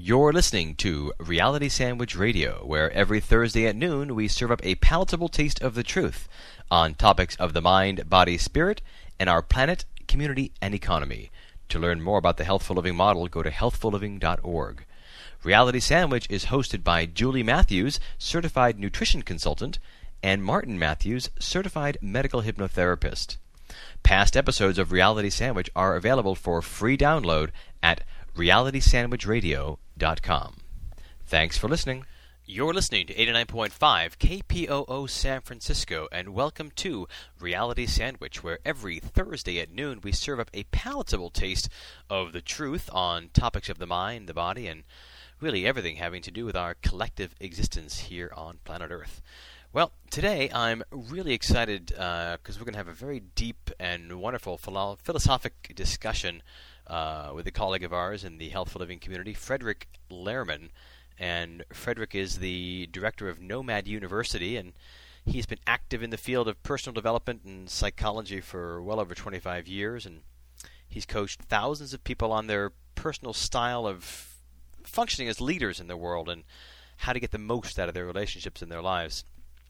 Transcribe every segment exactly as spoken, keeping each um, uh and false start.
You're listening to Reality Sandwich Radio, where every Thursday at noon we serve up a palatable taste of the truth on topics of the mind, body, spirit, and our planet, community, and economy. To learn more about the Healthful Living model, go to healthful living dot org. Reality Sandwich is hosted by Julie Matthews, certified nutrition consultant, and Martin Matthews, certified medical hypnotherapist. Past episodes of Reality Sandwich are available for free download at reality sandwich radio dot com. Thanks for listening. You're listening to eighty-nine point five K P O O San Francisco, and welcome to Reality Sandwich, where every Thursday at noon we serve up a palatable taste of the truth on topics of the mind, the body, and really everything having to do with our collective existence here on planet Earth. Well, today I'm really excited because uh, we're going to have a very deep and wonderful philo- philosophic discussion uh, with a colleague of ours in the Healthful Living community, Frederick Lehrman. And Frederick is the director of Nomad University, and he's been active in the field of personal development and psychology for well over twenty-five years, and he's coached thousands of people on their personal style of functioning as leaders in the world and how to get the most out of their relationships in their lives.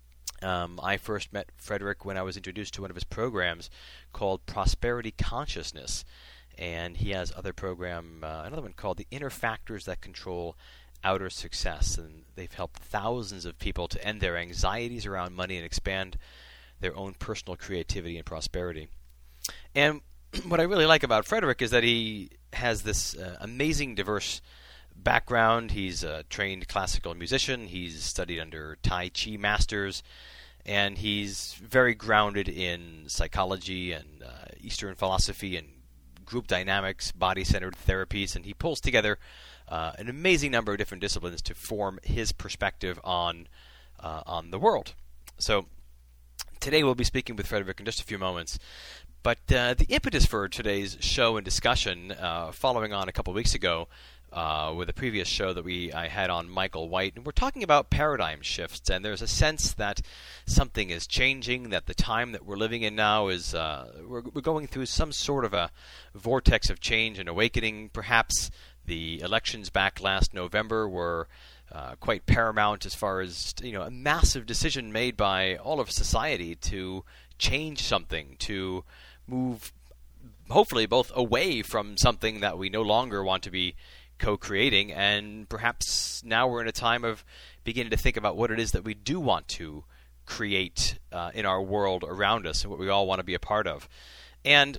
Um, I first met Frederick when I was introduced to one of his programs called Prosperity Consciousness, and he has other program, uh, another one called The Inner Factors That Control Outer Success, and they've helped thousands of people to end their anxieties around money and expand their own personal creativity and prosperity. And what I really like about Frederick is that he has this uh, amazing diverse background. He's a trained classical musician. He's studied under Tai Chi masters, and he's very grounded in psychology and uh, Eastern philosophy and group dynamics, body-centered therapies, and he pulls together uh, an amazing number of different disciplines to form his perspective on uh, on the world. So today we'll be speaking with Frederick in just a few moments. But uh, the impetus for today's show and discussion, uh, following on a couple weeks ago, Uh, with a previous show that we I had on Michael White, and we're talking about paradigm shifts, and there's a sense that something is changing, that the time that we're living in now is uh, we're, we're going through some sort of a vortex of change and awakening. Perhaps the elections back last November were uh, quite paramount as far as, you know, a massive decision made by all of society to change something, to move hopefully both away from something that we no longer want to be co-creating, and perhaps now we're in a time of beginning to think about what it is that we do want to create uh, in our world around us and what we all want to be a part of. And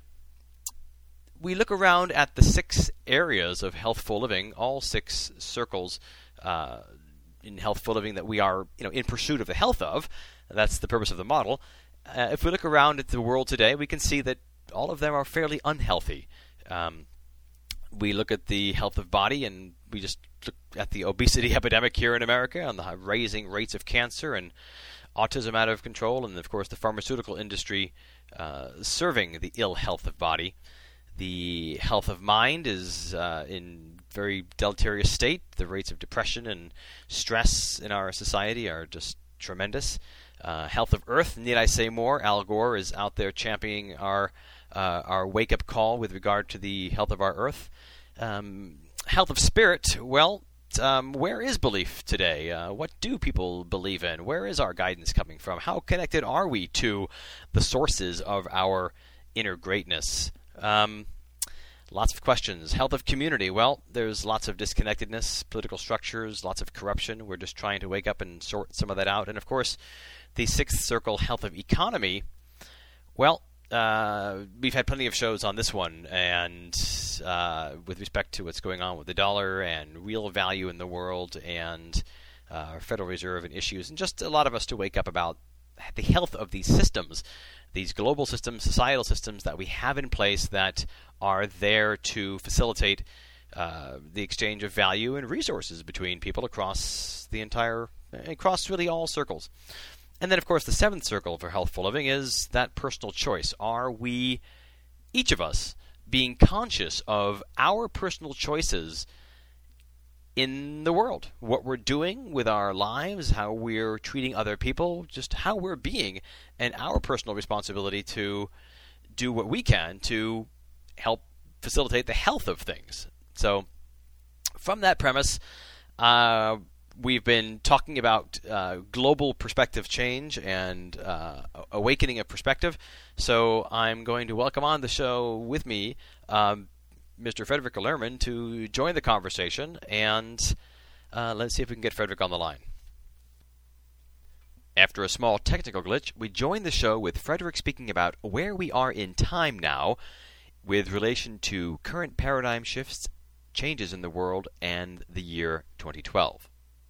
we look around at the six areas of healthful living, all six circles uh, in healthful living that we are, you know, in pursuit of the health of. That's the purpose of the model. Uh, if we look around at the world today, we can see that all of them are fairly unhealthy. Um, We look at the health of body, and we just look at the obesity epidemic here in America and the raising rates of cancer and autism out of control, and of course the pharmaceutical industry uh, serving the ill health of body. The health of mind is uh, in very deleterious state. The rates of depression and stress in our society are just tremendous. Uh, health of earth, need I say more? Al Gore is out there championing our Uh, our wake-up call with regard to the health of our earth. Um, health of spirit, well, um, where is belief today? Uh, what do people believe in? Where is our guidance coming from? How connected are we to the sources of our inner greatness? Um, lots of questions. Health of community, well, there's lots of disconnectedness, political structures, lots of corruption. We're just trying to wake up and sort some of that out. And, of course, the sixth circle, health of economy, well, Uh, we've had plenty of shows on this one, and uh, with respect to what's going on with the dollar and real value in the world and uh, our Federal Reserve and issues, and just a lot of us to wake up about the health of these systems, these global systems, societal systems that we have in place that are there to facilitate uh, the exchange of value and resources between people across the entire, across really all circles. And then, of course, the seventh circle for healthful living is that personal choice. Are we, each of us, being conscious of our personal choices in the world? What we're doing with our lives, how we're treating other people, just how we're being, and our personal responsibility to do what we can to help facilitate the health of things. So from that premise, uh, we've been talking about uh, global perspective change and uh, awakening of perspective. So I'm going to welcome on the show with me um, Mister Frederick Lerman to join the conversation, and uh, let's see if we can get Frederick on the line. After a small technical glitch, we join the show with Frederick speaking about where we are in time now with relation to current paradigm shifts, changes in the world, and the year twenty twelve.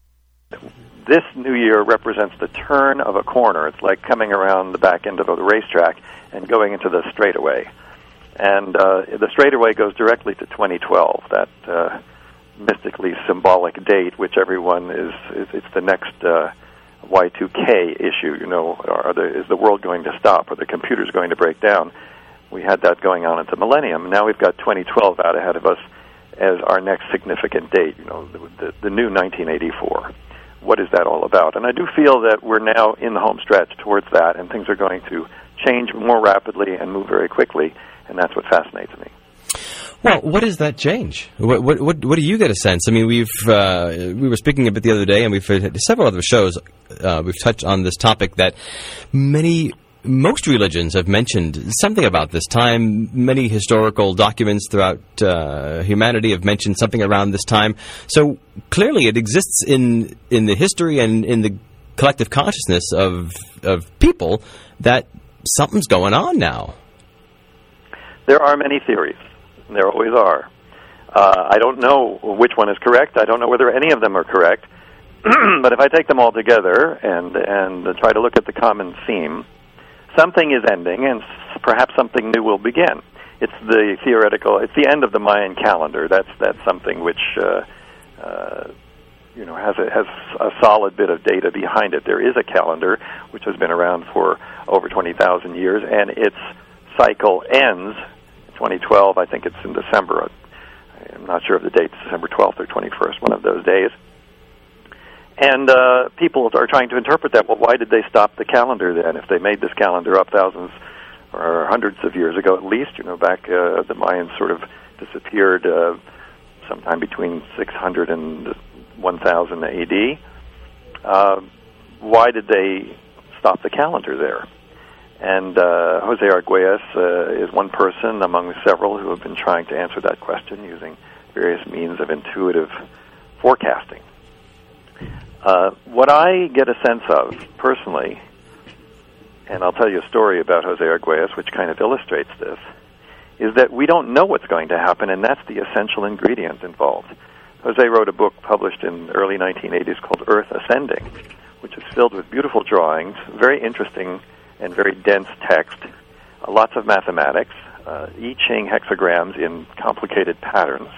This new year represents the turn of a corner. It's like coming around the back end of the racetrack and going into the straightaway. And uh, the straightaway goes directly to twenty twelve, that uh, mystically symbolic date, which everyone is, is it's the next uh, Y two K issue, you know, are the, is the world going to stop? Are the computers going to break down? We had that going on at the millennium. Now we've got twenty twelve out ahead of us as our next significant date, you know, the, the, the new nineteen eighty-four. What is that all about? And I do feel that we're now in the home stretch towards that, and things are going to change more rapidly and move very quickly, and that's what fascinates me. Well, what is that change? What what what, what do you get a sense? I mean, we've uh, we were speaking a bit the other day, and we've had several other shows. Uh, we've touched on this topic that many. Most religions have mentioned something about this time. Many historical documents throughout uh, humanity have mentioned something around this time. So clearly it exists in in the history and in the collective consciousness of of people that something's going on now. There are many theories. There always are. Uh, I don't know which one is correct. I don't know whether any of them are correct. But if I take them all together and and try to look at the common theme, something is ending, and perhaps something new will begin. It's the theoretical. It's the end of the Mayan calendar. That's that's something which uh, uh, you know has a, has a solid bit of data behind it. There is a calendar which has been around for over twenty thousand years, and its cycle ends in twenty twelve. I think it's in December. I'm not sure of the date. December twelfth or twenty-first, one of those days. And uh, people are trying to interpret that. Well, why did they stop the calendar then? If they made this calendar up thousands or hundreds of years ago at least, you know, back uh, the Mayans sort of disappeared uh, sometime between six hundred and one thousand A D. Uh, why did they stop the calendar there? And uh, Jose Arguelles uh, is one person among several who have been trying to answer that question using various means of intuitive forecasting. Uh, what I get a sense of, personally, and I'll tell you a story about Jose Arguelles which kind of illustrates this, is that we don't know what's going to happen, and that's the essential ingredient involved. Jose wrote a book published in the early nineteen eighties called Earth Ascending, which is filled with beautiful drawings, very interesting and very dense text, uh, lots of mathematics, uh, I Ching hexagrams in complicated patterns.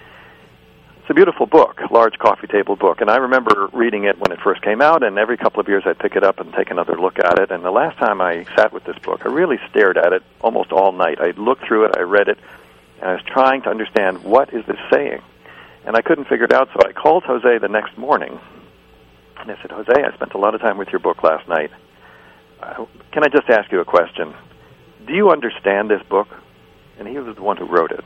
It's a beautiful book, large coffee table book, and I remember reading it when it first came out, and every couple of years I'd pick it up and take another look at it, and the last time I sat with this book, I really stared at it almost all night. I looked through it, I read it, and I was trying to understand, what is this saying? And I couldn't figure it out, so I called Jose the next morning, and I said, Jose, I spent a lot of time with your book last night. Uh, can I just ask you a question? Do you understand this book? And he was the one who wrote it.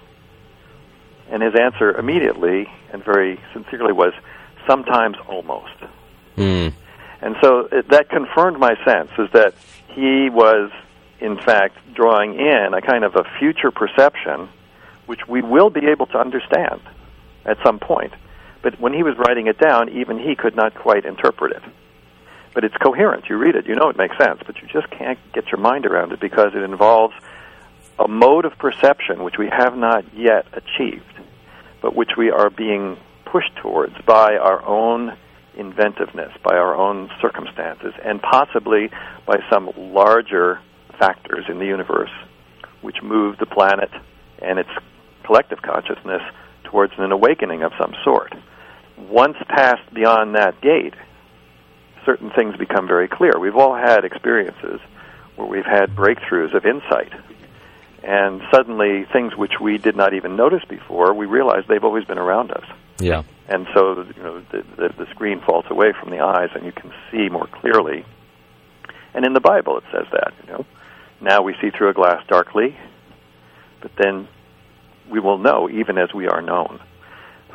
And his answer immediately and very sincerely was, sometimes almost. Mm. And so it, that confirmed my sense, is that he was, in fact, drawing in a kind of a future perception which we will be able to understand at some point. But when he was writing it down, even he could not quite interpret it. But it's coherent. You read it, you know it makes sense, but you just can't get your mind around it because it involves a mode of perception which we have not yet achieved, but which we are being pushed towards by our own inventiveness, by our own circumstances, and possibly by some larger factors in the universe which move the planet and its collective consciousness towards an awakening of some sort. Once passed beyond that gate, certain things become very clear. We've all had experiences where we've had breakthroughs of insight, and suddenly things which we did not even notice before, we realize they've always been around us. Yeah. And so, you know, the, the, the screen falls away from the eyes, and you can see more clearly. And in the Bible, it says that. You know, now we see through a glass darkly, but then we will know, even as we are known.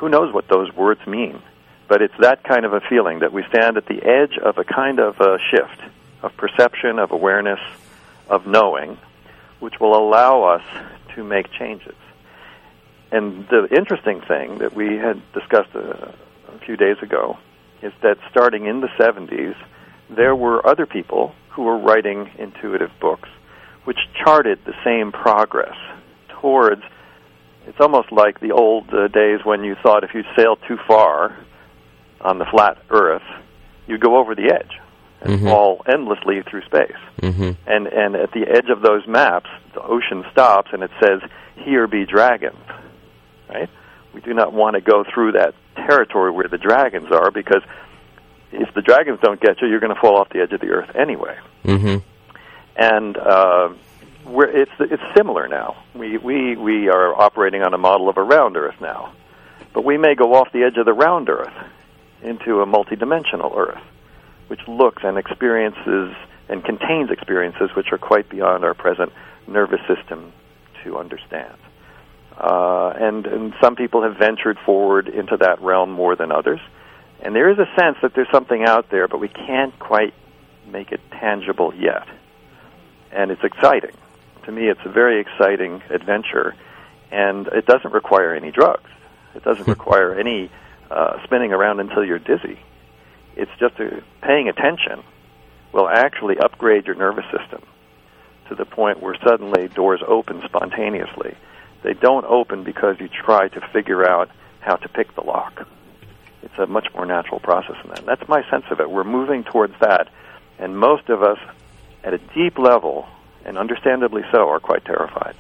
who knows what those words mean? But it's that kind of a feeling that we stand at the edge of a kind of a shift of perception, of awareness, of knowing, which will allow us to make changes. And the interesting thing that we had discussed a, a few days ago is that starting in the seventies, there were other people who were writing intuitive books which charted the same progress towards, it's almost like the old uh, days when you thought if you sailed too far on the flat Earth, you'd go over the edge and mm-hmm. fall endlessly through space. Mm-hmm. And and at the edge of those maps, the ocean stops and it says, "Here be dragons." Right? We do not want to go through that territory where the dragons are, because if the dragons don't get you, you're going to fall off the edge of the Earth anyway. Mm-hmm. And uh, we're, it's it's similar now. We, we we are operating on a model of a round Earth now, but we may go off the edge of the round Earth into a multidimensional Earth, which looks and experiences and contains experiences which are quite beyond our present nervous system to understand. Uh, and, and some people have ventured forward into that realm more than others. And there is a sense that there's something out there, but we can't quite make it tangible yet. And it's exciting. To me, it's a very exciting adventure, and it doesn't require any drugs. It doesn't require any uh, spinning around until you're dizzy. It's just a, paying attention will actually upgrade your nervous system to the point where suddenly doors open spontaneously. They don't open because you try to figure out how to pick the lock. It's a much more natural process than that. That's my sense of it. We're moving towards that, and most of us, at a deep level, and understandably so, are quite terrified.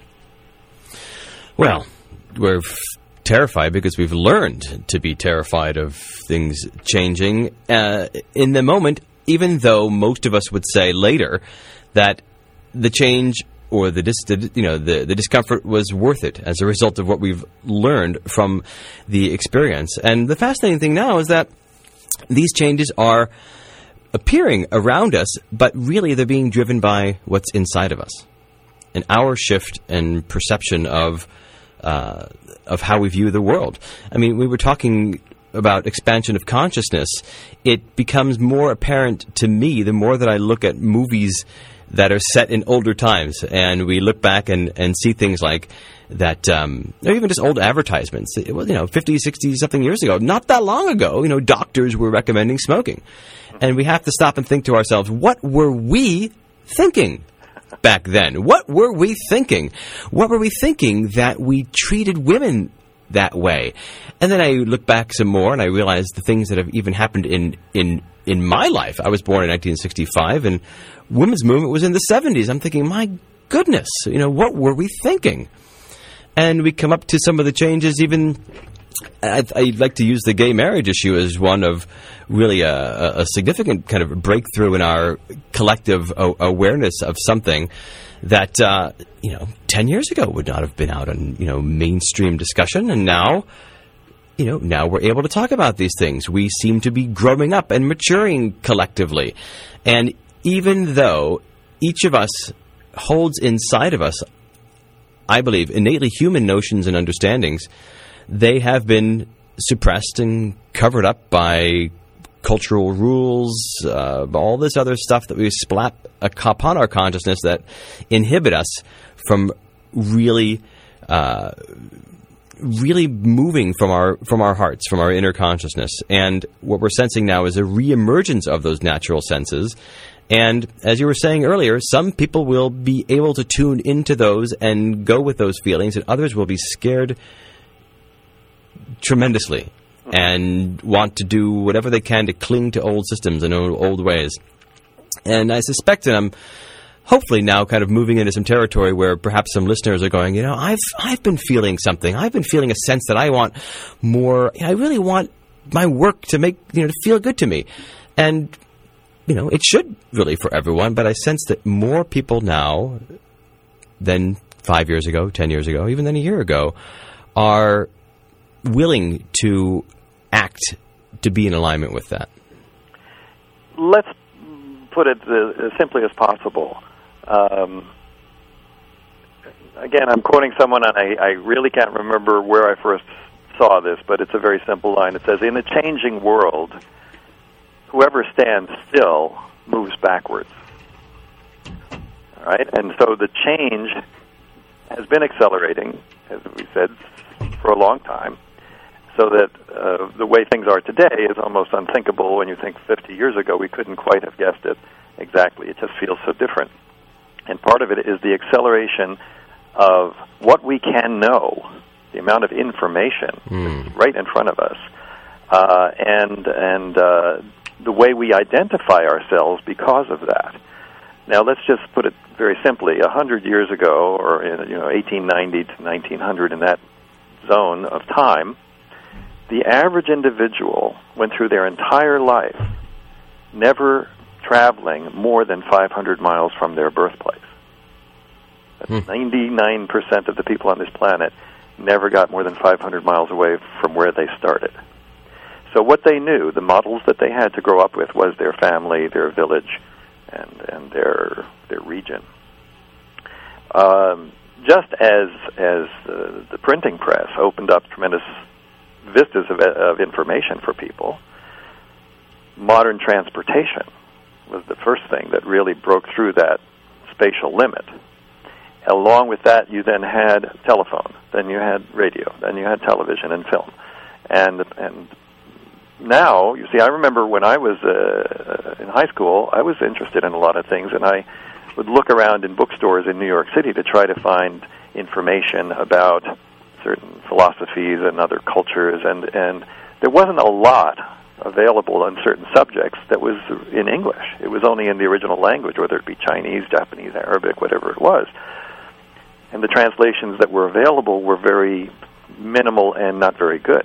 Well, we're f- terrified because we've learned to be terrified of things changing. Uh, in the moment, even though most of us would say later that the change or the dis- you know the, the discomfort was worth it as a result of what we've learned from the experience. And the fascinating thing now is that these changes are appearing around us, but really they're being driven by what's inside of us. And our shift and perception of uh, of how we view the world. I mean, we were talking about expansion of consciousness. It becomes more apparent to me the more that I look at movies that are set in older times, and we look back and, and see things like that, um, or even just old advertisements, you know, fifty, sixty, something years ago, not that long ago, you know, doctors were recommending smoking. And we have to stop and think to ourselves, what were we thinking back then? What were we thinking? What were we thinking that we treated women that way? And then I look back some more, and I realize the things that have even happened in, in, in my life. I was born in nineteen sixty-five, and women's movement was in the seventies. I'm thinking, my goodness, you know, what were we thinking? And we come up to some of the changes. Even I, I'd like to use the gay marriage issue as one of really a, a significant kind of breakthrough in our collective a- awareness of something that uh, you know ten years ago would not have been out on you know mainstream discussion, and now. You know, now we're able to talk about these things. We seem to be growing up and maturing collectively. And even though each of us holds inside of us, I believe, innately human notions and understandings, they have been suppressed and covered up by cultural rules, uh, all this other stuff that we splat upon our consciousness that inhibit us from really... Uh, really moving from our from our hearts, from our inner consciousness. And what we're sensing now is a reemergence of those natural senses. And as you were saying earlier, some people will be able to tune into those and go with those feelings, and others will be scared tremendously and want to do whatever they can to cling to old systems and old, old ways. And I suspect that I'm hopefully now kind of moving into some territory where perhaps some listeners are going, you know, I've I've been feeling something. I've been feeling a sense that I want more. I really want my work to make, you know, to feel good to me. And, you know, it should really for everyone, but I sense that more people now than five years ago, ten years ago, even than a year ago, are willing to act to be in alignment with that. Let's put it as simply as possible. Um, again, I'm quoting someone, and I, I really can't remember where I first saw this, but it's a very simple line. It says, in a changing world, whoever stands still moves backwards. All right? And so the change has been accelerating, as we said, for a long time, so that uh, the way things are today is almost unthinkable. When you think fifty years ago, we couldn't quite have guessed it exactly. It just feels so different. And part of it is the acceleration of what we can know, the amount of information mm. right in front of us, uh, and and uh, the way we identify ourselves because of that. Now, let's just put it very simply. A hundred years ago, or in, you know, eighteen ninety to nineteen hundred, in that zone of time, the average individual went through their entire life never traveling more than five hundred miles from their birthplace. That's ninety-nine percent of the people on this planet never got more than five hundred miles away from where they started. So what they knew, the models that they had to grow up with, was their family, their village, and, and their their region. Um, just as as the, the printing press opened up tremendous vistas of, of information for people, modern transportation was the first thing that really broke through that spatial limit. Along with that, you then had telephone, then you had radio, then you had television and film. And and now, you see, I remember when I was uh, in high school, I was interested in a lot of things, and I would look around in bookstores in New York City to try to find information about certain philosophies and other cultures, and, and there wasn't a lot available on certain subjects that was in English. It was only in the original language, whether it be Chinese, Japanese, Arabic, whatever it was. And the translations that were available were very minimal and not very good.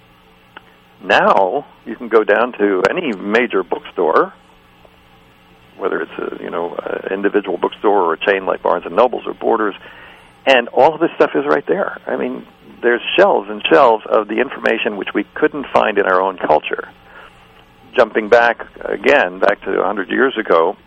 Now, you can go down to any major bookstore, whether it's a, you know, an individual bookstore or a chain like Barnes and Nobles or Borders, and all of this stuff is right there. I mean, there's shelves and shelves of the information which we couldn't find in our own culture. Jumping back again, back to a hundred years ago,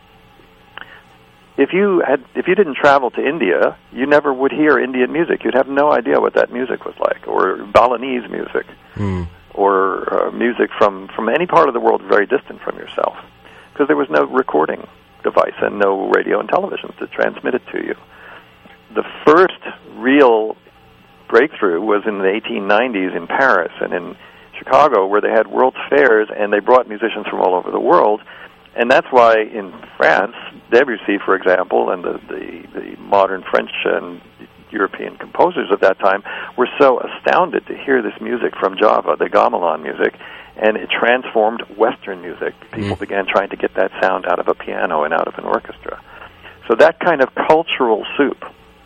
if you had, if you didn't travel to India, you never would hear Indian music. You'd have no idea what that music was like, or Balinese music, mm. or uh, music from, from any part of the world very distant from yourself, because there was no recording device and no radio and television to transmit it to you. The first real breakthrough was in the eighteen nineties in Paris and in Chicago, where they had world fairs, and they brought musicians from all over the world. And that's why in France, Debussy, for example, and the, the, the modern French and European composers of that time were so astounded to hear this music from Java, the gamelan music, and it transformed Western music. People mm. began trying to get that sound out of a piano and out of an orchestra. So that kind of cultural soup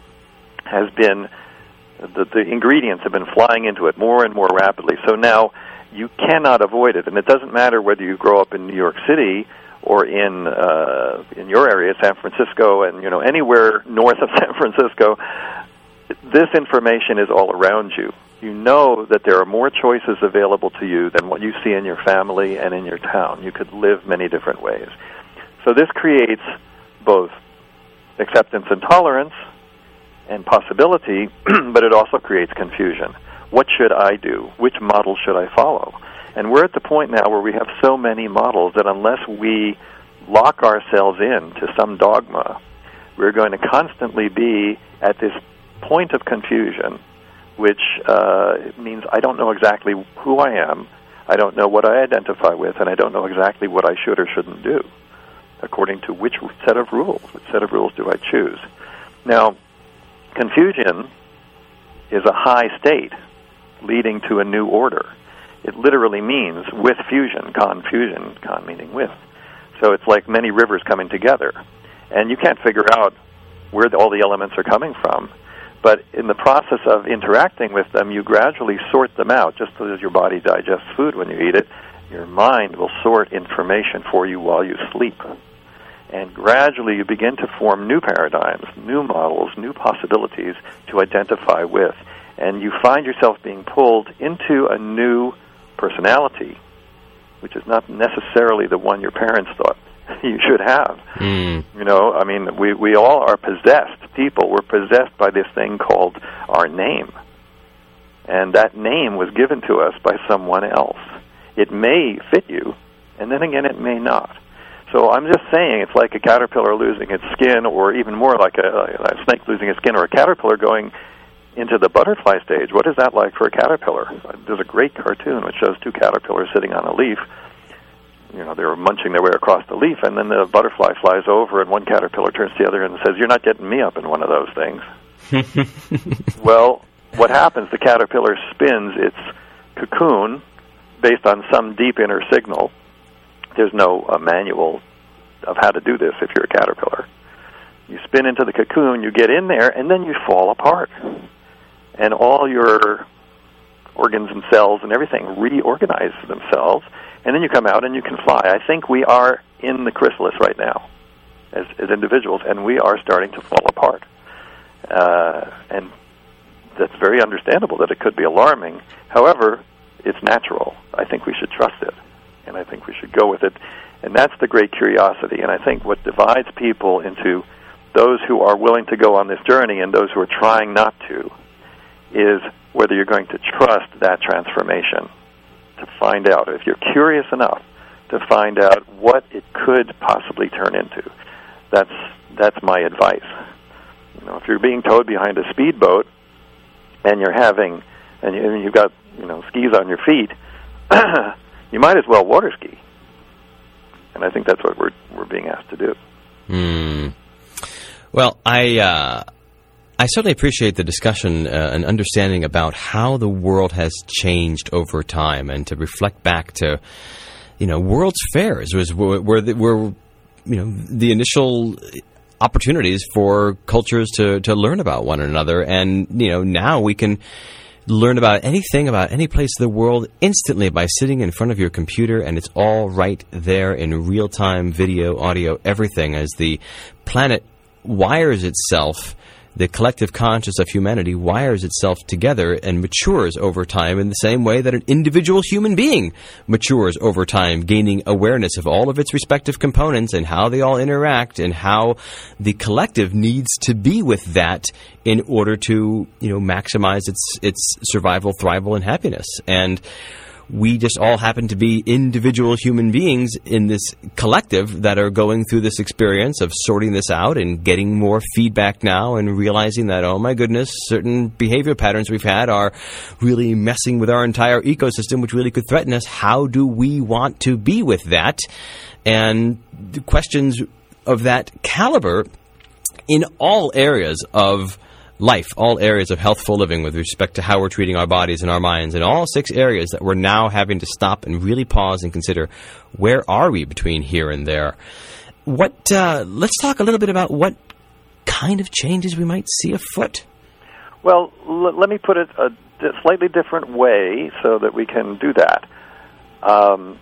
has been, the, the ingredients have been flying into it more and more rapidly. So now you cannot avoid it, and it doesn't matter whether you grow up in New York City or in uh, in your area, San Francisco, and you know anywhere north of San Francisco. This information is all around you. You know that there are more choices available to you than what you see in your family and in your town. You could live many different ways. So this creates both acceptance and tolerance and possibility, but it also creates confusion. What should I do? Which model should I follow? And we're at the point now where we have so many models that unless we lock ourselves in to some dogma, we're going to constantly be at this point of confusion, which uh, means I don't know exactly who I am, I don't know what I identify with, and I don't know exactly what I should or shouldn't do, according to which set of rules. Which set of rules do I choose? Now, confusion is a high state leading to a new order. It literally means with fusion, confusion, con meaning with. So it's like many rivers coming together. And you can't figure out where all the elements are coming from. But in the process of interacting with them, you gradually sort them out. Just as your body digests food when you eat it, your mind will sort information for you while you sleep. And gradually you begin to form new paradigms, new models, new possibilities to identify with. And you find yourself being pulled into a new personality, which is not necessarily the one your parents thought you should have. Mm. You know, I mean, we, we all are possessed people. We're possessed by this thing called our name. And that name was given to us by someone else. It may fit you, and then again it may not. So I'm just saying it's like a caterpillar losing its skin, or even more like a, a snake losing its skin, or a caterpillar going into the butterfly stage. What is that like for a caterpillar? There's a great cartoon which shows two caterpillars sitting on a leaf. You know, they're munching their way across the leaf, and then the butterfly flies over, and one caterpillar turns to the other and says, "You're not getting me up in one of those things." Well, what happens, the caterpillar spins its cocoon based on some deep inner signal. There's no uh, manual of how to do this if you're a caterpillar. You spin into the cocoon, you get in there, and then you fall apart. And all your organs and cells and everything reorganize themselves, and then you come out and you can fly. I think we are in the chrysalis right now as, as individuals, and we are starting to fall apart. Uh, and that's very understandable that it could be alarming. However, it's natural. I think we should trust it, and I think we should go with it. And that's the great curiosity. And I think what divides people into those who are willing to go on this journey and those who are trying not to is whether you're going to trust that transformation, to find out. If you're curious enough to find out what it could possibly turn into, that's that's my advice. You know, if you're being towed behind a speedboat and you're having, and, you, and you've got, you know, skis on your feet, you might as well water ski. And I think that's what we're we're being asked to do. Mm. Well, I uh, I certainly appreciate the discussion uh, and understanding about how the world has changed over time, and to reflect back to, you know, World's Fairs was where the, where you know the initial opportunities for cultures to to learn about one another, and you know now we can learn about anything about any place in the world instantly by sitting in front of your computer, and it's all right there in real time, video, audio, everything. As the planet wires itself, the collective conscious of humanity wires itself together and matures over time in the same way that an individual human being matures over time, gaining awareness of all of its respective components and how they all interact, and how the collective needs to be with that in order to, you know, maximize its its survival, thrival, and happiness. And we just all happen to be individual human beings in this collective that are going through this experience of sorting this out and getting more feedback now, and realizing that, oh my goodness, certain behavior patterns we've had are really messing with our entire ecosystem, which really could threaten us. How do we want to be with that? And the questions of that caliber in all areas of life, all areas of healthful living with respect to how we're treating our bodies and our minds, in all six areas that we're now having to stop and really pause and consider, where are we between here and there? What? Uh, let's talk a little bit about what kind of changes we might see afoot. Well, l- let me put it a d- slightly different way so that we can do that. Um,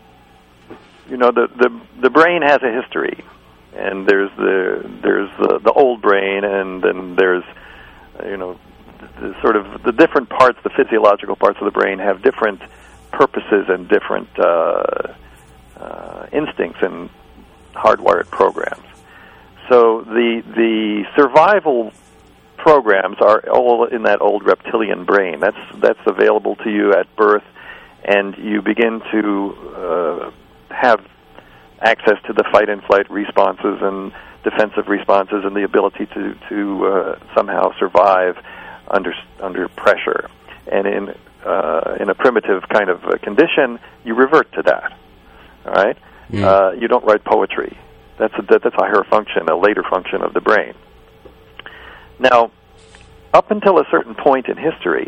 you know, the, the the brain has a history, and there's the there's the, the old brain, and then there's you know, the sort of the different parts, the physiological parts of the brain have different purposes and different uh, uh, instincts and hardwired programs. So the the survival programs are all in that old reptilian brain. That's that's available to you at birth, and you begin to uh, have access to the fight and flight responses and defensive responses, and the ability to to uh, somehow survive under under pressure. And in uh, in a primitive kind of uh, condition, you revert to that. All right, mm. uh, you don't write poetry. That's a that's a higher function, a later function of the brain. Now, up until a certain point in history,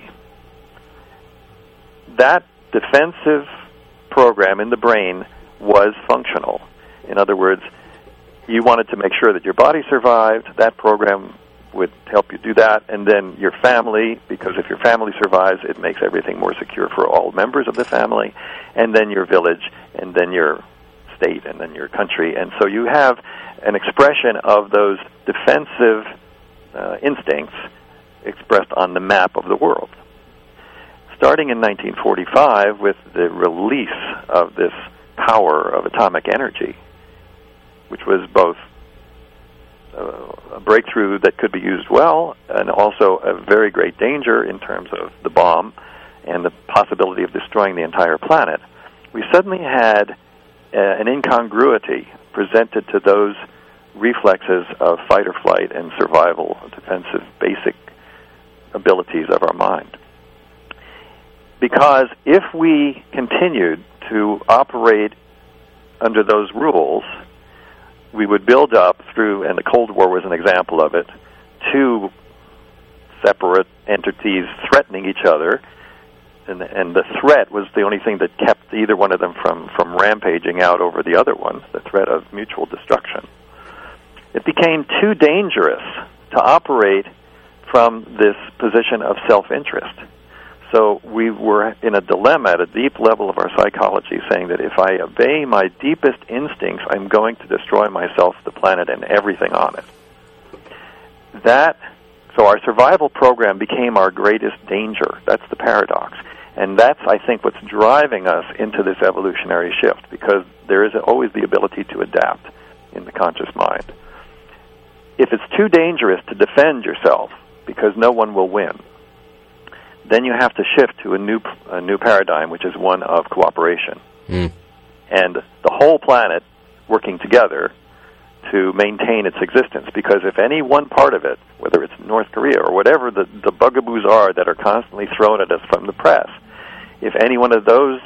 that defensive program in the brain was functional. In other words, you wanted to make sure that your body survived. That program would help you do that. And then your family, because if your family survives, it makes everything more secure for all members of the family. And then your village, and then your state, and then your country. And so you have an expression of those defensive uh, instincts expressed on the map of the world. Starting in nineteen forty-five, with the release of this power of atomic energy, which was both a breakthrough that could be used well, and also a very great danger in terms of the bomb and the possibility of destroying the entire planet, we suddenly had uh, an incongruity presented to those reflexes of fight or flight and survival, defensive, basic abilities of our mind. Because if we continued to operate under those rules, we would build up through, and the Cold War was an example of it, two separate entities threatening each other, and, and the threat was the only thing that kept either one of them from, from rampaging out over the other one, the threat of mutual destruction. It became too dangerous to operate from this position of self-interest. So we were in a dilemma at a deep level of our psychology, saying that if I obey my deepest instincts, I'm going to destroy myself, the planet, and everything on it. That, so our survival program became our greatest danger. That's the paradox. And that's, I think, what's driving us into this evolutionary shift, because there is always the ability to adapt in the conscious mind. If it's too dangerous to defend yourself, because no one will win, then you have to shift to a new a new paradigm, which is one of cooperation. Mm. And the whole planet working together to maintain its existence. Because if any one part of it, whether it's North Korea or whatever the, the bugaboos are that are constantly thrown at us from the press, if any one of those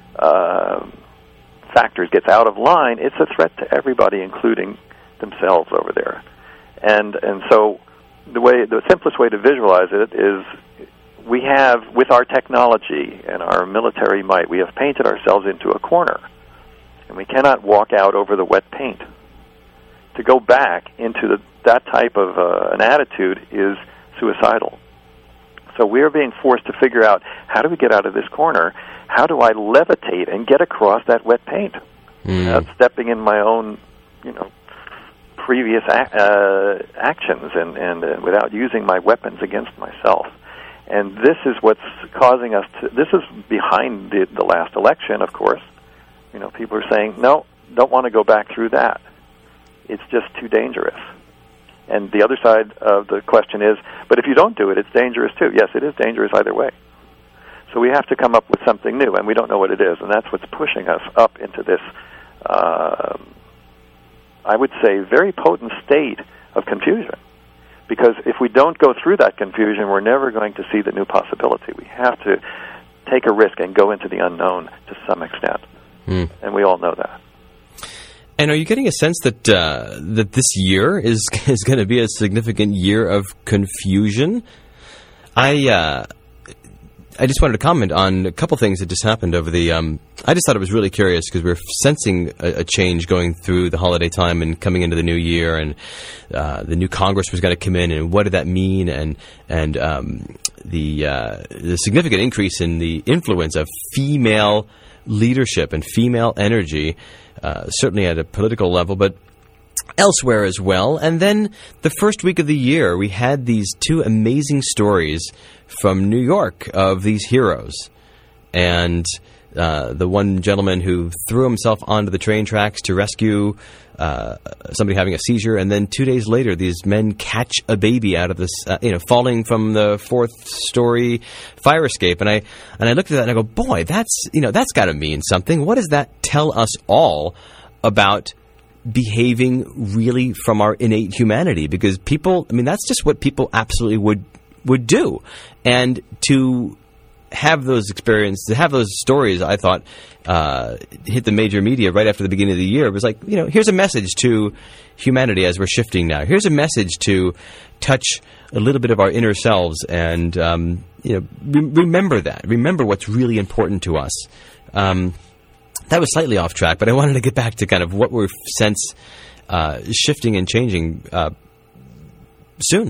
uh, factors gets out of line, it's a threat to everybody, including themselves over there. And and so the way the simplest way to visualize it is, we have, with our technology and our military might, we have painted ourselves into a corner, and we cannot walk out over the wet paint. To go back into the, that type of uh, an attitude is suicidal. So we are being forced to figure out, how do we get out of this corner? How do I levitate and get across that wet paint mm. without stepping in my own, you know, previous ac- uh, actions and, and uh, without using my weapons against myself? And this is what's causing us to, this is behind the, the last election, of course. You know, people are saying, no, don't want to go back through that. It's just too dangerous. And the other side of the question is, but if you don't do it, it's dangerous too. Yes, it is dangerous either way. So we have to come up with something new, and we don't know what it is, and that's what's pushing us up into this, uh, I would say, very potent state of confusion. Because if we don't go through that confusion, we're never going to see the new possibility. We have to take a risk and go into the unknown to some extent. Mm. And we all know that. And are you getting a sense that uh, that this year is is going to be a significant year of confusion? I uh, I just wanted to comment on a couple things that just happened over the... Um, I just thought it was really curious because we're sensing a, a change going through the holiday time and coming into the new year, and uh, the new Congress was going to come in, and what did that mean? And and um, the uh, the significant increase in the influence of female leadership and female energy, uh, certainly at a political level, but elsewhere as well. And then the first week of the year, we had these two amazing stories from New York of these heroes. And uh, the one gentleman who threw himself onto the train tracks to rescue uh, somebody having a seizure, and then two days later, these men catch a baby out of this, uh, you know, falling from the fourth story fire escape. And I and I looked at that and I go, boy, that's you know that's got to mean something. What does that tell us all about behaving really from our innate humanity? Because people, I mean, that's just what people absolutely would would do. And to have those experiences, to have those stories, I thought, uh, hit the major media right after the beginning of the year. It was like, you know, here's a message to humanity as we're shifting now. Here's a message to touch a little bit of our inner selves and, um, you know, re- remember that. Remember what's really important to us. Um, that was slightly off track, but I wanted to get back to kind of what we're sense uh, shifting and changing uh, soon.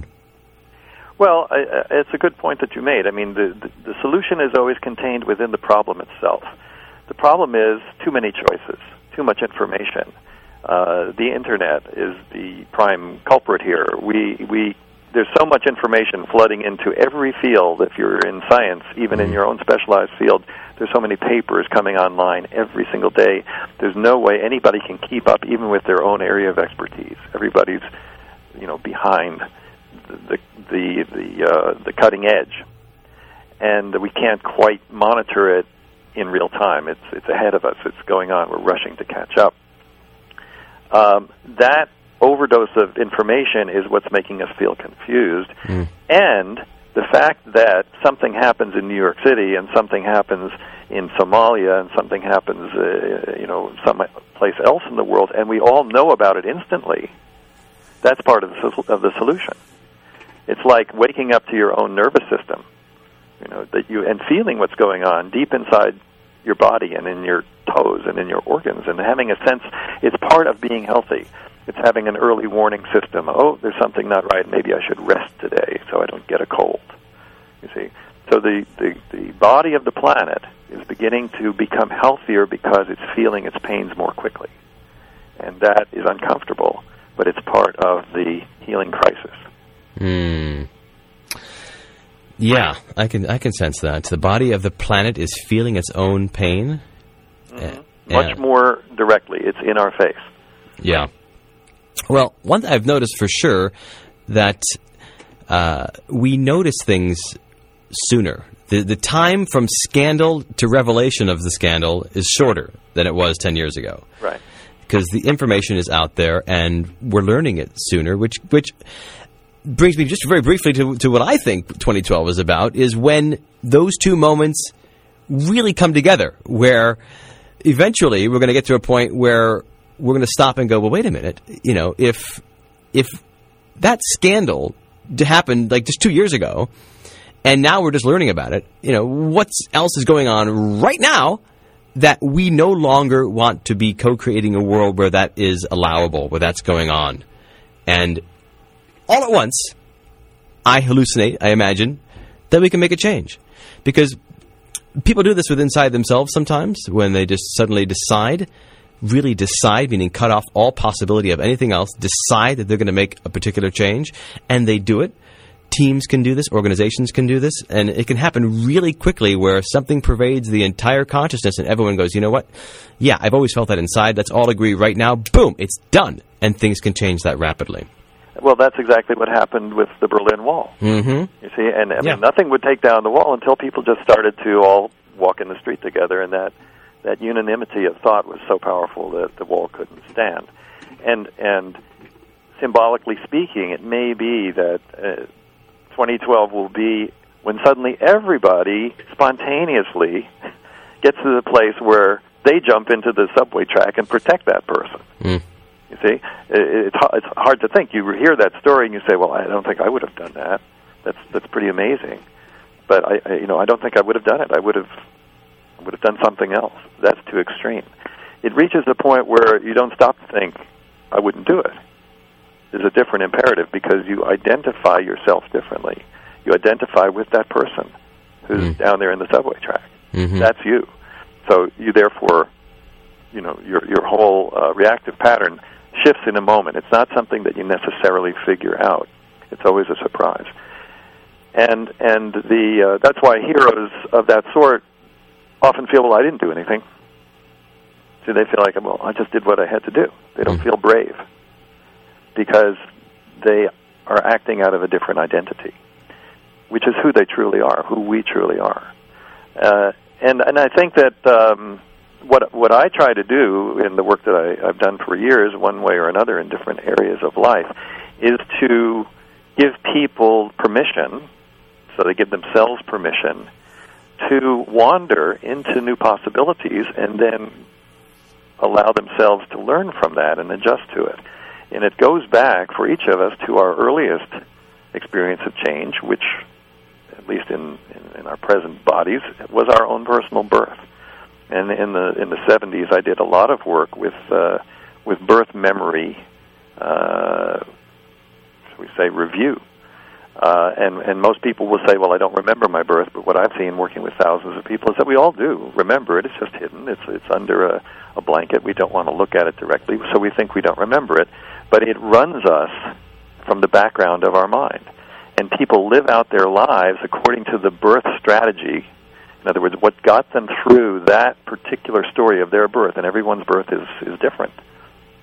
Well, I, uh, it's a good point that you made. I mean, the, the the solution is always contained within the problem itself. The problem is too many choices, too much information. Uh, the Internet is the prime culprit here. We we there's so much information flooding into every field. If you're in science, even in your own specialized field, there's so many papers coming online every single day. There's no way anybody can keep up, even with their own area of expertise. Everybody's you know, behind the the the uh, the cutting edge, and we can't quite monitor it in real time. It's it's ahead of us. It's going on. We're rushing to catch up. Um, that overdose of information is what's making us feel confused, mm. and the fact that something happens in New York City and something happens in Somalia and something happens, uh, you know, someplace else in the world, and we all know about it instantly. That's part of the of the solution. It's like waking up to your own nervous system, you know, that you and feeling what's going on deep inside your body and in your toes and in your organs, and having a sense. It's part of being healthy. It's having an early warning system. Oh, there's something not right. Maybe I should rest today so I don't get a cold. You see, so the, the, the body of the planet is beginning to become healthier because it's feeling its pains more quickly, and that is uncomfortable, but it's part of the healing crisis. Hmm. Yeah, I can I can sense that the body of the planet is feeling its own pain. Mm-hmm. Much more directly. It's in our face. Yeah. Well, one thing I've noticed for sure that uh, we notice things sooner. The the time from scandal to revelation of the scandal is shorter than it was ten years ago. Right. Because the information is out there and we're learning it sooner, which which brings me just very briefly to, to what I think twenty twelve is about, is when those two moments really come together, where eventually we're going to get to a point where we're going to stop and go, well, wait a minute, you know, if if that scandal happened like just two years ago, and now we're just learning about it, you know, what else is going on right now that we no longer want to be co-creating a world where that is allowable, where that's going on? And all at once, I hallucinate, I imagine, that we can make a change. Because people do this with inside themselves sometimes, when they just suddenly decide, really decide, meaning cut off all possibility of anything else, decide that they're going to make a particular change, and they do it. Teams can do this, organizations can do this, and it can happen really quickly where something pervades the entire consciousness and everyone goes, you know what? Yeah, I've always felt that inside. Let's all agree right now. Boom, it's done. And things can change that rapidly. Well, that's exactly what happened with the Berlin Wall. Mm-hmm. You see, and I yeah. mean, nothing would take down the wall until people just started to all walk in the street together, and that, that unanimity of thought was so powerful that the wall couldn't stand. And and symbolically speaking, it may be that uh, twenty twelve will be when suddenly everybody spontaneously gets to the place where they jump into the subway track and protect that person. Mm. You see, it's it's hard to think. You hear that story and you say, "Well, I don't think I would have done that." That's that's pretty amazing. But I, I you know, I don't think I would have done it. I would have would have done something else. That's too extreme. It reaches a point where you don't stop to think, "I wouldn't do it." There's a different imperative because you identify yourself differently. You identify with that person who's mm. down there in the subway track. Mm-hmm. That's you. So you therefore, you know, your your whole uh, reactive pattern shifts in a moment. It's not something that you necessarily figure out. It's always a surprise. And and the uh, that's why heroes of that sort often feel, well, I didn't do anything. So they feel like, well, I just did what I had to do. They don't mm. feel brave because they are acting out of a different identity, which is who they truly are, who we truly are. Uh, and and I think that um, what what I try to do in the work that I, I've done for years, one way or another in different areas of life, is to give people permission, so they give themselves permission, to wander into new possibilities and then allow themselves to learn from that and adjust to it. And it goes back, for each of us, to our earliest experience of change, which, at least in, in, in our present bodies, was our own personal birth. And in the in the seventies, I did a lot of work with uh, with birth memory, uh, shall we say, review. Uh, and, and most people will say, well, I don't remember my birth, but what I've seen working with thousands of people is that we all do remember it. It's just hidden. It's it's under a, a blanket. We don't want to look at it directly, so we think we don't remember it. But it runs us from the background of our mind. And people live out their lives according to the birth strategy. In other words, what got them through that particular story of their birth, and everyone's birth is, is different.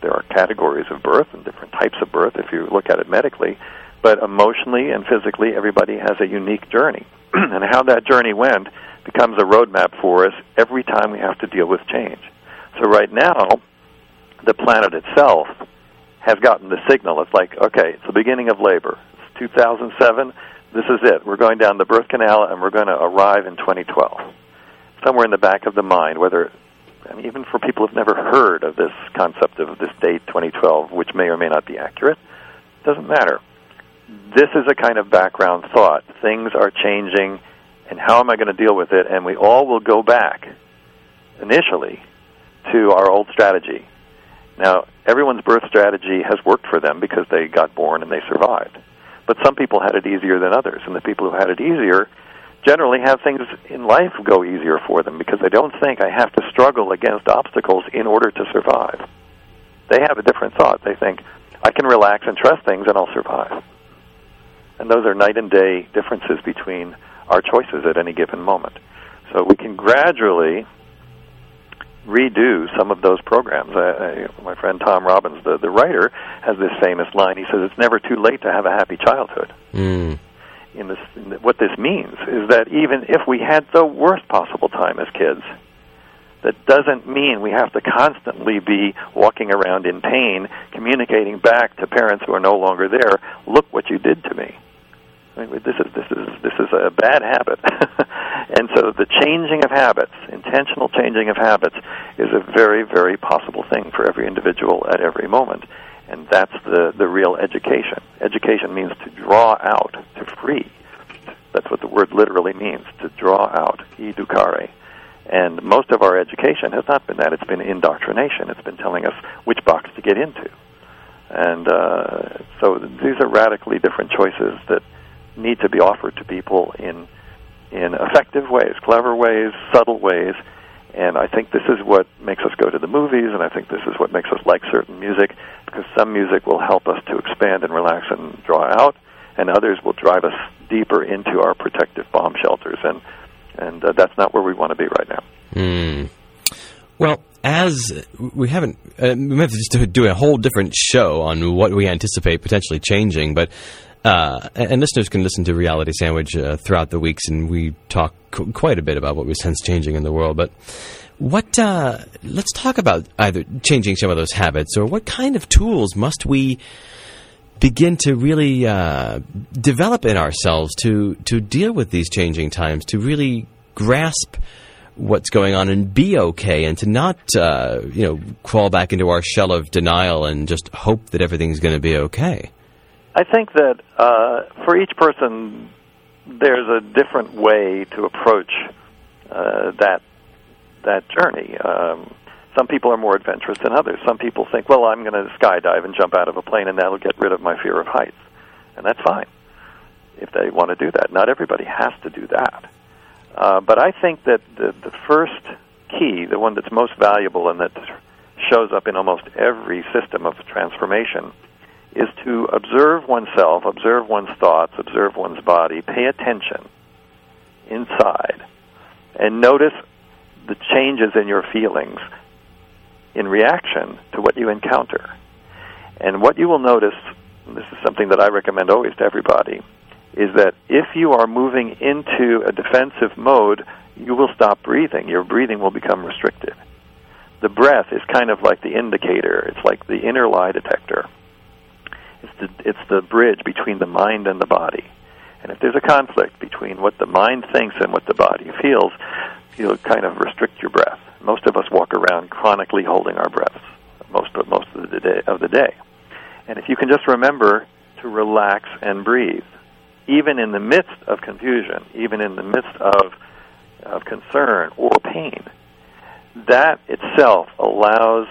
There are categories of birth and different types of birth if you look at it medically, but emotionally and physically, everybody has a unique journey. And how that journey went becomes a roadmap for us every time we have to deal with change. So right now, the planet itself has gotten the signal. It's like, okay, it's the beginning of labor. It's two thousand seven. This is it. We're going down the birth canal, and we're going to arrive in twenty twelve. Somewhere in the back of the mind, whether, I mean, even for people who've never heard of this concept of this date, twenty twelve, which may or may not be accurate, doesn't matter. This is a kind of background thought. Things are changing, and how am I going to deal with it? And we all will go back, initially, to our old strategy. Now, everyone's birth strategy has worked for them because they got born and they survived. But some people had it easier than others, and the people who had it easier generally have things in life go easier for them because they don't think I have to struggle against obstacles in order to survive. They have a different thought. They think, I can relax and trust things and I'll survive. And those are night and day differences between our choices at any given moment. So we can gradually redo some of those programs. Uh, my friend Tom Robbins, the, the writer, has this famous line. He says, it's never too late to have a happy childhood. Mm. In this, in the, what this means is that even if we had the worst possible time as kids, that doesn't mean we have to constantly be walking around in pain, communicating back to parents who are no longer there, look what you did to me. I mean, this is this is this is a bad habit. And so the changing of habits, intentional changing of habits, is a very, very possible thing for every individual at every moment. And that's the, the real education. Education means to draw out, to free. That's what the word literally means, to draw out, educare. And most of our education has not been that. It's been indoctrination. It's been telling us which box to get into. And uh, so these are radically different choices that need to be offered to people in in effective ways, clever ways, subtle ways. And I think this is what makes us go to the movies, and I think this is what makes us like certain music, because some music will help us to expand and relax and draw out, and others will drive us deeper into our protective bomb shelters, and and uh, that's not where we want to be right now. Mm. Well, as we haven't, uh, we may have to just do a whole different show on what we anticipate potentially changing, but Uh, and listeners can listen to Reality Sandwich uh, throughout the weeks, and we talk qu- quite a bit about what we sense changing in the world. But what? Uh, let's talk about either changing some of those habits, or what kind of tools must we begin to really uh, develop in ourselves to to deal with these changing times, to really grasp what's going on and be okay, and to not uh, you know crawl back into our shell of denial and just hope that everything's going to be okay. I think that uh, for each person, there's a different way to approach uh, that that journey. Um, some people are more adventurous than others. Some people think, well, I'm going to skydive and jump out of a plane, and that'll get rid of my fear of heights. And that's fine if they want to do that. Not everybody has to do that. Uh, but I think that the, the first key, the one that's most valuable and that shows up in almost every system of transformation, is to observe oneself, observe one's thoughts, observe one's body, pay attention inside, and notice the changes in your feelings in reaction to what you encounter. And what you will notice, and this is something that I recommend always to everybody, is that if you are moving into a defensive mode, you will stop breathing. Your breathing will become restricted. The breath is kind of like the indicator. It's like the inner lie detector. It's the, it's the bridge between the mind and the body. And if there's a conflict between what the mind thinks and what the body feels, you'll kind of restrict your breath. Most of us walk around chronically holding our breaths most of, most of the day, of the day. And if you can just remember to relax and breathe, even in the midst of confusion, even in the midst of, of concern or pain, that itself allows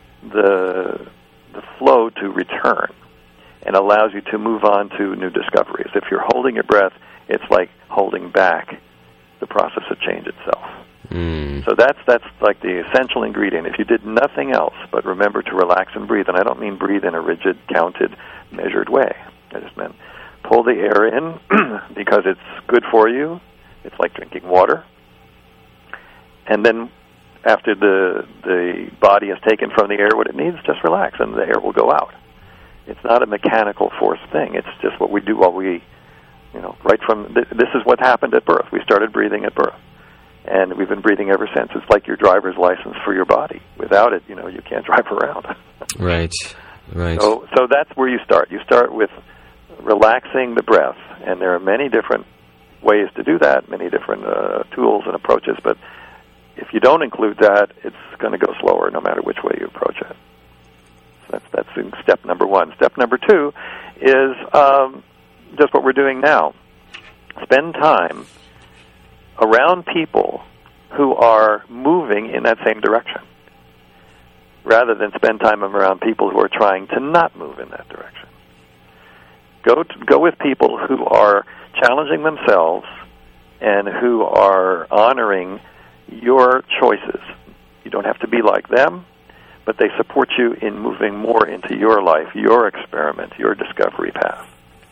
the, the flow to return and allows you to move on to new discoveries. If you're holding your breath, it's like holding back the process of change itself. Mm. So that's that's like the essential ingredient. If you did nothing else but remember to relax and breathe, and I don't mean breathe in a rigid, counted, measured way. I just meant pull the air in because it's good for you. It's like drinking water. And then after the the body has taken from the air what it needs, just relax, and the air will go out. It's not a mechanical force thing. It's just what we do while we, you know, right from, th- this is what happened at birth. We started breathing at birth, and we've been breathing ever since. It's like your driver's license for your body. Without it, you know, you can't drive around. Right, right. So, so that's where you start. You start with relaxing the breath, and there are many different ways to do that, many different uh, tools and approaches, but if you don't include that, it's going to go slower no matter which way you approach it. So that's, that's in step number one. Step number two is um, just what we're doing now. Spend time around people who are moving in that same direction, rather than spend time around people who are trying to not move in that direction. Go to, go with people who are challenging themselves and who are honoring your choices. You don't have to be like them, but they support you in moving more into your life, your experiment, your discovery path.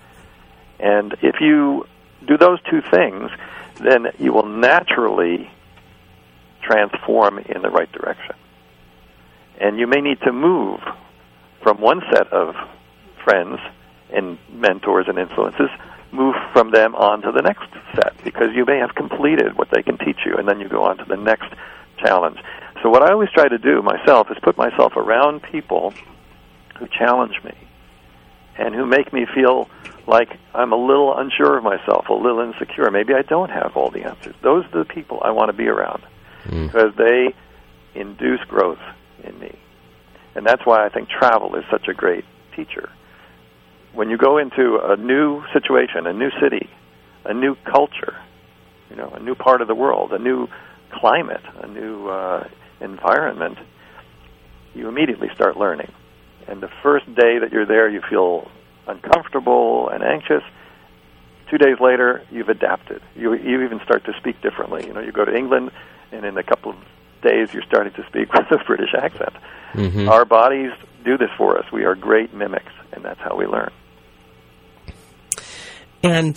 And if you do those two things, then you will naturally transform in the right direction. And you may need to move from one set of friends and mentors and influences, move from them on to the next set, because you may have completed what they can teach you, and then you go on to the next challenge. So what I always try to do myself is put myself around people who challenge me and who make me feel like I'm a little unsure of myself, a little insecure. Maybe I don't have all the answers. Those are the people I want to be around, mm. because they induce growth in me. And that's why I think travel is such a great teacher. When you go into a new situation, a new city, a new culture, you know, a new part of the world, a new climate, a new uh, environment, you immediately start learning. And the first day that you're there, you feel uncomfortable and anxious. Two days later, you've adapted. You, you even start to speak differently. You know, you go to England, and in a couple of days, you're starting to speak with a British accent. Mm-hmm. Our bodies do this for us. We are great mimics, and that's how we learn. And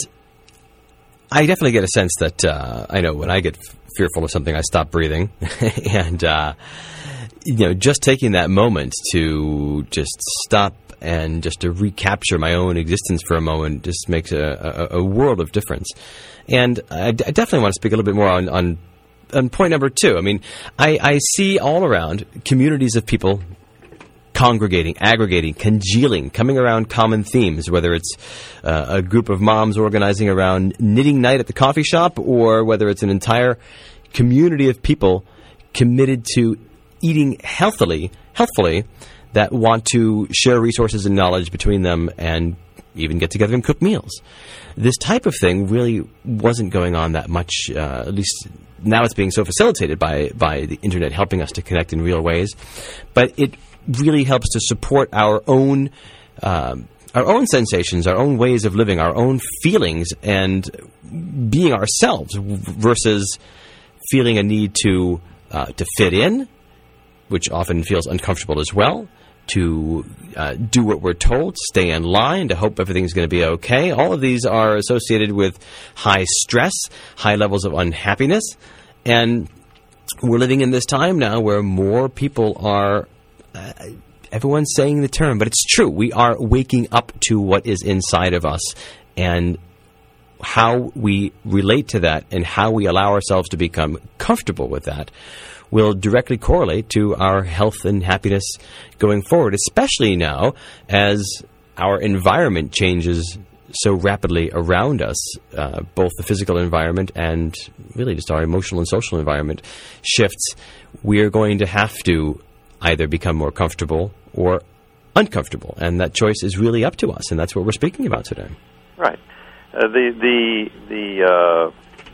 I definitely get a sense that, uh, I know when I get f- fearful of something, I stop breathing. and, uh, you know, just taking that moment to just stop and just to recapture my own existence for a moment just makes a, a, a world of difference. And I, d- I definitely want to speak a little bit more on, on, on point number two. I mean, I, I see all around communities of people congregating, aggregating, congealing, coming around common themes, whether it's uh, a group of moms organizing around knitting night at the coffee shop, or whether it's an entire community of people committed to eating healthily, healthfully, that want to share resources and knowledge between them and even get together and cook meals. This type of thing really wasn't going on that much, uh, at least now it's being so facilitated by, by the internet, helping us to connect in real ways. But it really helps to support our own um, our own sensations, our own ways of living, our own feelings, and being ourselves versus feeling a need to uh, to fit in, which often feels uncomfortable as well, to uh, do what we're told, stay in line, to hope everything's going to be okay. All of these are associated with high stress, high levels of unhappiness, and we're living in this time now where more people are Uh, everyone's saying the term, but it's true. We are waking up to what is inside of us, and how we relate to that and how we allow ourselves to become comfortable with that will directly correlate to our health and happiness going forward, especially now as our environment changes so rapidly around us, uh, both the physical environment and really just our emotional and social environment shifts. We are going to have to either become more comfortable or uncomfortable, and that choice is really up to us, and that's what we're speaking about today. Right. Uh, the the the uh,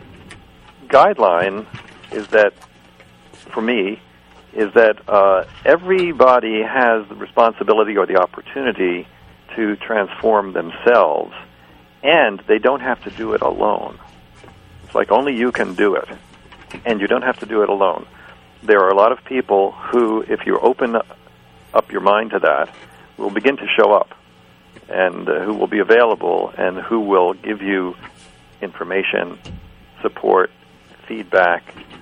guideline is that, for me, is that uh, everybody has the responsibility or the opportunity to transform themselves, and they don't have to do it alone. It's like only you can do it, and you don't have to do it alone. There are a lot of people who, if you open up your mind to that, will begin to show up, and uh, who will be available, and who will give you information, support, feedback,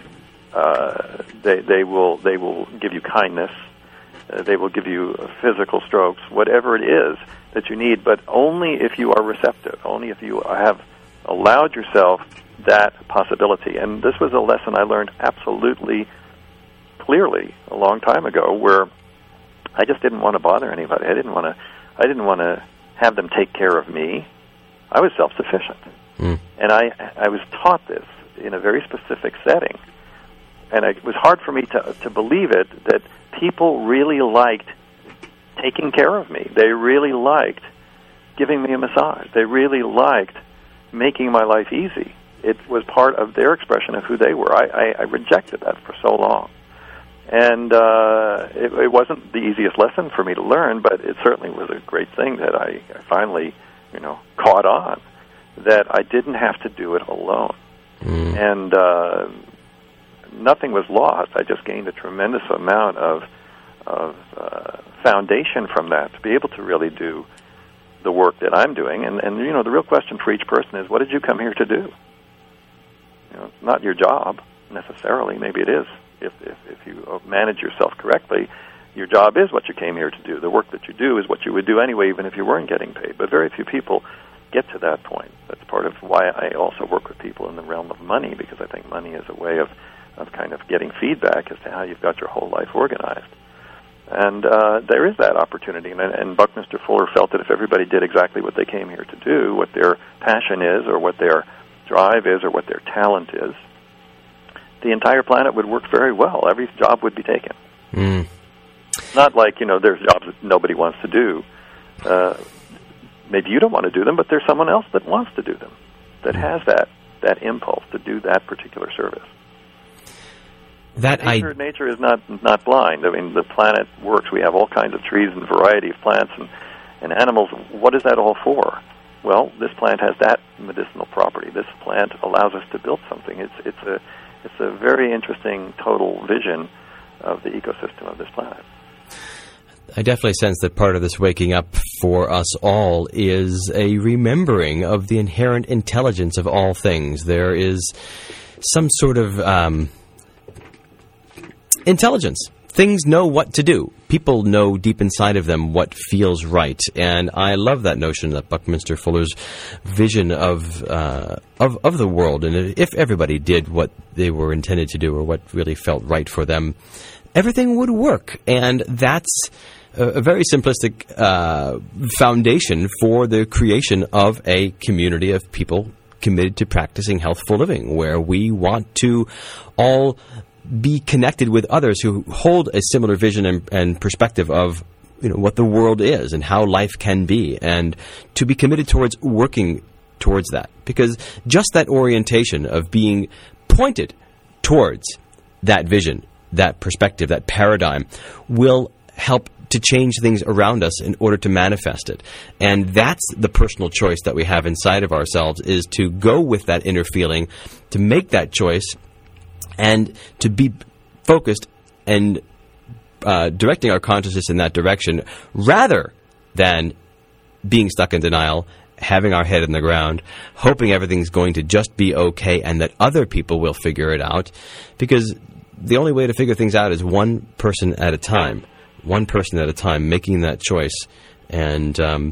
uh, they they will they will give you kindness. Uh, they will give you physical strokes, whatever it is that you need, but only if you are receptive, only if you have allowed yourself that possibility. And this was a lesson I learned absolutely clearly a long time ago, where I just didn't want to bother anybody. I didn't want to. I didn't want to have them take care of me. I was self-sufficient, mm. and I I was taught this in a very specific setting, and it was hard for me to to believe it that people really liked taking care of me. They really liked giving me a massage. They really liked making my life easy. It was part of their expression of who they were. I, I, I rejected that for so long. And uh, it, it wasn't the easiest lesson for me to learn, but it certainly was a great thing that I, I finally, you know, caught on, that I didn't have to do it alone. Mm. And uh, nothing was lost. I just gained a tremendous amount of of uh, foundation from that to be able to really do the work that I'm doing. And, and, you know, the real question for each person is, what did you come here to do? You know, it's not your job, necessarily. Maybe it is. If, if, if you manage yourself correctly, your job is what you came here to do. The work that you do is what you would do anyway, even if you weren't getting paid. But very few people get to that point. That's part of why I also work with people in the realm of money, because I think money is a way of, of kind of getting feedback as to how you've got your whole life organized. And uh, there is that opportunity, and, and Buckminster Fuller felt that if everybody did exactly what they came here to do, what their passion is, or what their drive is, or what their talent is, the entire planet would work very well. Every job would be taken. Mm. Not like, you know, there's jobs that nobody wants to do. Uh, maybe you don't want to do them, but there's someone else that wants to do them, that has that, that impulse to do that particular service. That nature, I... nature is not not blind. I mean, the planet works. We have all kinds of trees and variety of plants and, and animals. What is that all for? Well, this plant has that medicinal property. This plant allows us to build something. It's it's a it's a very interesting total vision of the ecosystem of this planet. I definitely sense that part of this waking up for us all is a remembering of the inherent intelligence of all things. There is some sort of um, intelligence. Things know what to do. People know deep inside of them what feels right. And I love that notion, that Buckminster Fuller's vision of uh, of of the world. And if everybody did what they were intended to do, or what really felt right for them, everything would work. And that's a, a very simplistic uh, foundation for the creation of a community of people committed to practicing healthful living, where we want to all be connected with others who hold a similar vision and, and perspective of, you know, what the world is and how life can be, and to be committed towards working towards that. Because just that orientation of being pointed towards that vision, that perspective, that paradigm, will help to change things around us in order to manifest it. And that's the personal choice that we have inside of ourselves, is to go with that inner feeling, to make that choice, and to be focused and uh, directing our consciousness in that direction, rather than being stuck in denial, having our head in the ground, hoping everything's going to just be okay and that other people will figure it out. Because the only way to figure things out is one person at a time, one person at a time, making that choice. And um,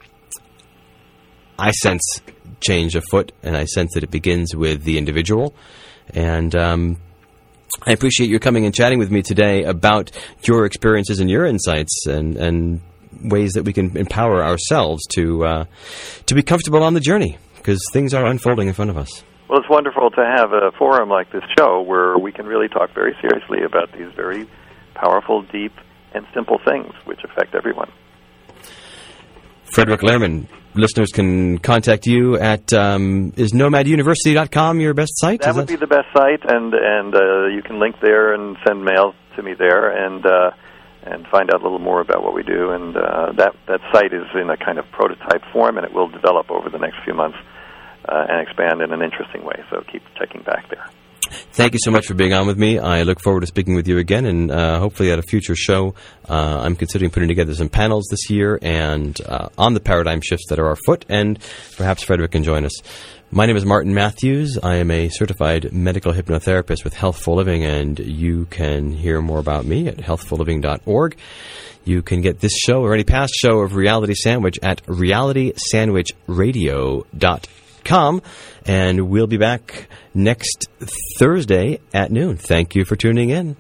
I sense change afoot, and I sense that it begins with the individual. And um, I appreciate you coming and chatting with me today about your experiences and your insights, and, and ways that we can empower ourselves to uh, to be comfortable on the journey, because things are unfolding in front of us. Well, it's wonderful to have a forum like this show where we can really talk very seriously about these very powerful, deep, and simple things which affect everyone. Frederick Lehrman, listeners can contact you at, um, is nomad university dot com your best site? That is would that? be the best site, and, and uh, you can link there and send mail to me there, and uh, and find out a little more about what we do. And uh, that, that site is in a kind of prototype form, and it will develop over the next few months uh, and expand in an interesting way. So keep checking back there. Thank you so much for being on with me. I look forward to speaking with you again, and uh, hopefully at a future show. Uh, I'm considering putting together some panels this year and uh, on the paradigm shifts that are afoot, and perhaps Frederick can join us. My name is Martin Matthews. I am a certified medical hypnotherapist with Healthful Living, and you can hear more about me at healthful living dot org. You can get this show or any past show of Reality Sandwich at reality sandwich radio dot com, and we'll be back next Thursday at noon. Thank you for tuning in.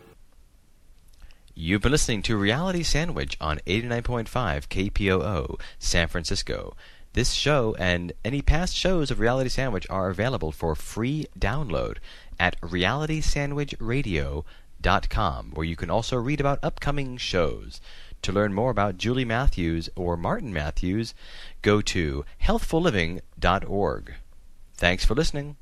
You've been listening to Reality Sandwich on eighty-nine point five K P O O, San Francisco. This show and any past shows of Reality Sandwich are available for free download at reality sandwich radio dot com, where you can also read about upcoming shows. To learn more about Julie Matthews or Martin Matthews, go to healthful living dot org. Thanks for listening.